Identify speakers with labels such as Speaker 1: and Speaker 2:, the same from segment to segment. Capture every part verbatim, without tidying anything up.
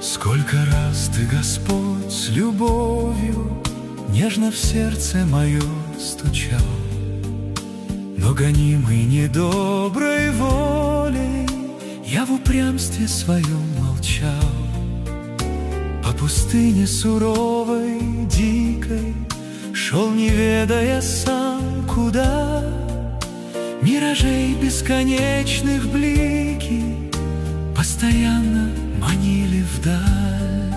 Speaker 1: Сколько раз Ты, Господь, с любовью нежно в сердце мое стучал, но гонимый недоброй волей я в упрямстве своем молчал. По пустыне суровой, дикой шел, не ведая сам куда. Миражей бесконечных блики постоянно манили вдаль.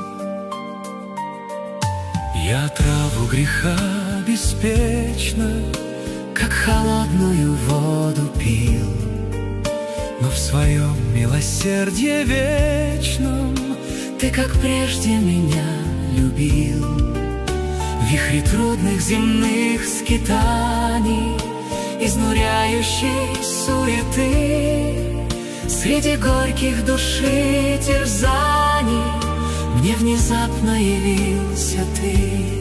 Speaker 1: Я отраву греха беспечно, как холодную воду пил, но в своем милосердье вечном Ты, как прежде, меня любил. В вихре трудных земных скитаний, изнуряющей суеты, среди горьких души терзаний мне внезапно явился Ты.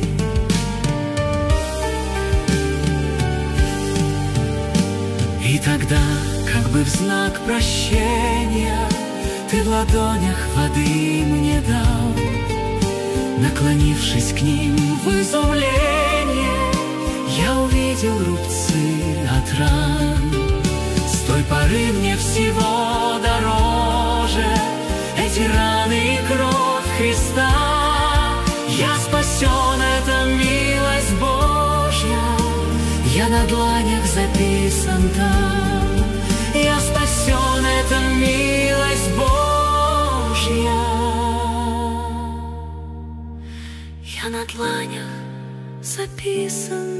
Speaker 1: И тогда, как бы в знак прощения, Ты в ладонях воды мне дал. Наклонившись к ним в изумлении, я увидел рубцы от ран. С той поры мне всего дороже эти раны и кровь Христа. Я спасен, это милость Божья, я на дланях записан там. Я спасен, это милость Божья, я на дланях записан.